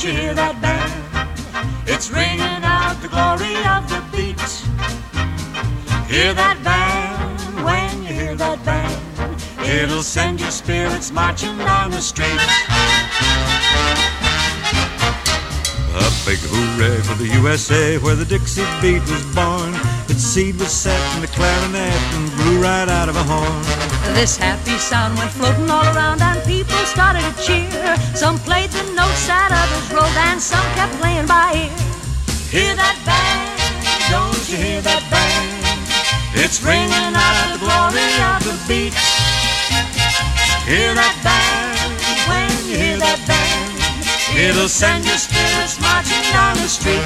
you hear that band? It's ringing out the glory of the beat. Hear that band, when you hear that band, it'll send your spirits marching down the street. A big hooray for the USA, where the Dixie beat was born. Its seed was set in the clarinet and grew right out of a horn. This happy sound went floating all around and people started to cheer. Some played the notes that others rolled and some kept playing by ear. Hear that band, don't you hear that band? It's ringing out the glory of the beat. Hear that band, when you hear that band, it'll send your spirits marching down the street.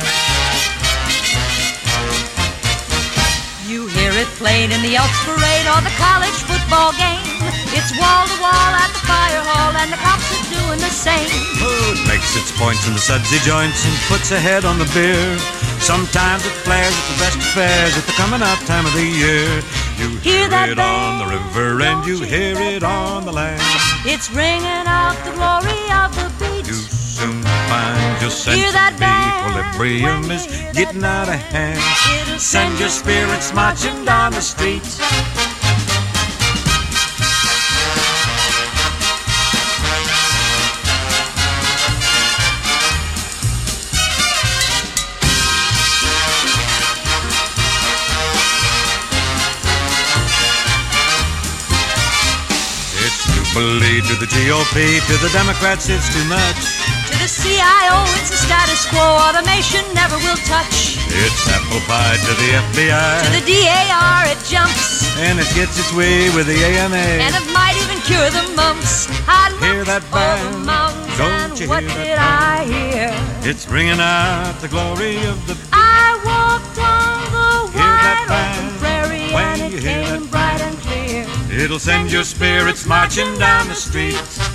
You hear it played in the Elks Parade or the college football game. It's wall to wall at the fire hall and the cops are doing the same. Oh, it makes its points in the sudsy joints and puts a head on the beer. Sometimes it flares at the best affairs at the coming out time of the year. You hear that it band, on the river and you hear it on the land. It's ringing out the glory of the beat. You soon find your sense Hear that of band, equilibrium when is you hear getting that out of hand. It'll Send your spirits marching down the street. Jubilee to the GOP, to the Democrats it's too much. To the CIO it's a status quo automation never will touch. It's apple pie to the FBI. To the DAR it jumps. And it gets its way with the AMA. And it might even cure the mumps. I Hear that looked over band? mountains Don't and you what hear did that I hear? It's ringing out the glory of the beat. I walked on the Hear that wide open band? prairie When and you it hear came that bright and clear. It'll send your spirits marching down the street.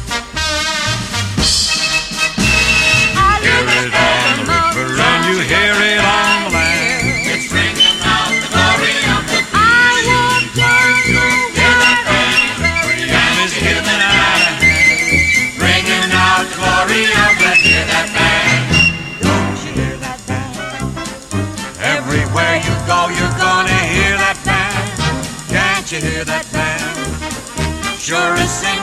I Hear looked it on the river and you hear it on the land. It's ringing out the glory of the beat. I walked on the Hear that wide band, open prairie and it's giving out a hand. Ringing out the glory of the hear that band. Don't you hear that band? Everywhere you go, you're gonna hear that band. Can't you hear that band? Sure as